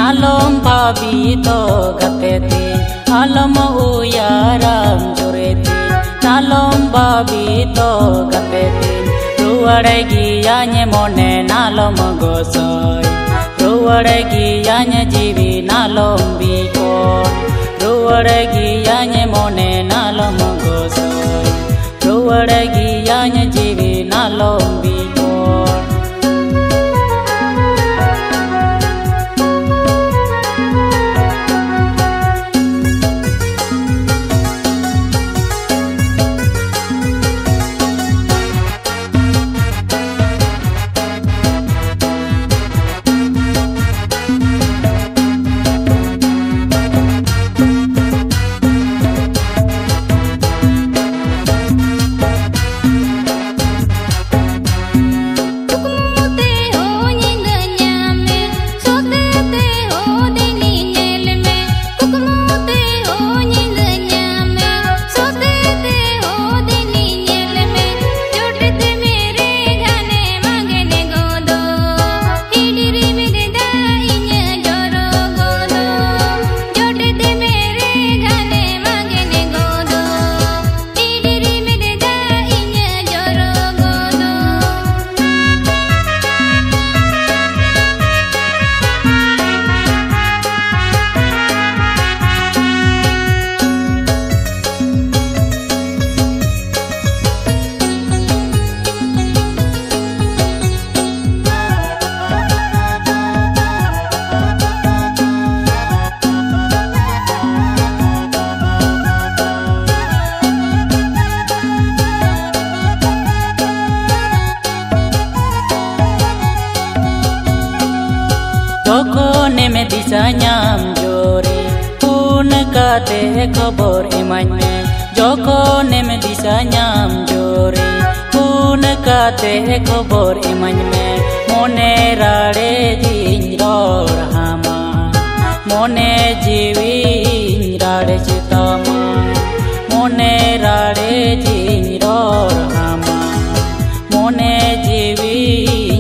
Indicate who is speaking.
Speaker 1: Nalom pabito gatete alam uyaram jurete Nalom pabito gatete ruwaregi anye mone nalom gosoy ruwaregi anye jivi nalom bikon ruwaregi anye mone nalom gosoy ruwaregi anye jivi nalom bikon Joko neme disanyam jore pun kate kobor emanye Joko neme disanyam jore pun kate kobor emanye mone rade dinror hama mone jivi rade chitama mone rade dinror hama mone jivi